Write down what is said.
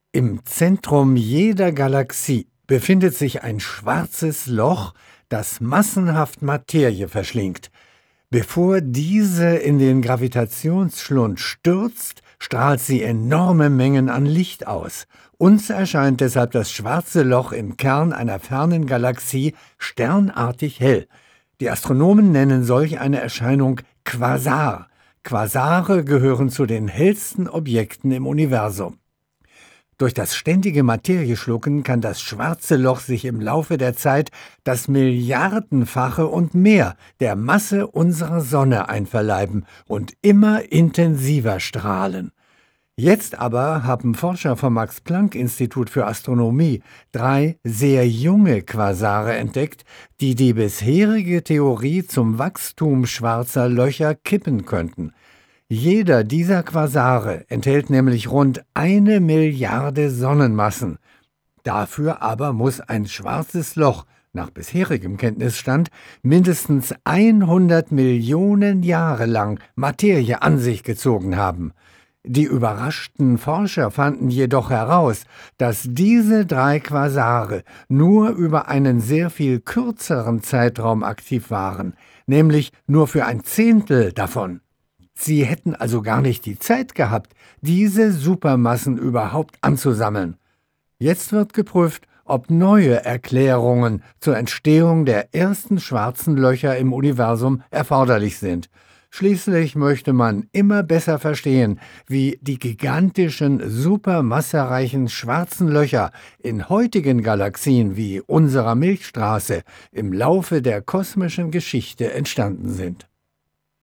Im Zentrum jeder Galaxie befindet sich ein schwarzes Loch, das massenhaft Materie verschlingt. Bevor diese in den Gravitationsschlund stürzt, strahlt sie enorme Mengen an Licht aus. Uns erscheint deshalb das schwarze Loch im Kern einer fernen Galaxie sternartig hell. Die Astronomen nennen solch eine Erscheinung Quasar. Quasare gehören zu den hellsten Objekten im Universum. Durch das ständige Materieschlucken kann das schwarze Loch sich im Laufe der Zeit das Milliardenfache und mehr der Masse unserer Sonne einverleiben und immer intensiver strahlen. Jetzt aber haben Forscher vom Max-Planck-Institut für Astronomie 3 sehr junge Quasare entdeckt, die die bisherige Theorie zum Wachstum schwarzer Löcher kippen könnten. Jeder dieser Quasare enthält nämlich rund 1 Milliarde Sonnenmassen. Dafür aber muss ein schwarzes Loch nach bisherigem Kenntnisstand mindestens 100 Millionen Jahre lang Materie an sich gezogen haben. Die überraschten Forscher fanden jedoch heraus, dass diese 3 Quasare nur über einen sehr viel kürzeren Zeitraum aktiv waren, nämlich nur für 1/10 davon. Sie hätten also gar nicht die Zeit gehabt, diese Supermassen überhaupt anzusammeln. Jetzt wird geprüft, ob neue Erklärungen zur Entstehung der ersten schwarzen Löcher im Universum erforderlich sind. Schließlich möchte man immer besser verstehen, wie die gigantischen, supermassereichen schwarzen Löcher in heutigen Galaxien wie unserer Milchstraße im Laufe der kosmischen Geschichte entstanden sind.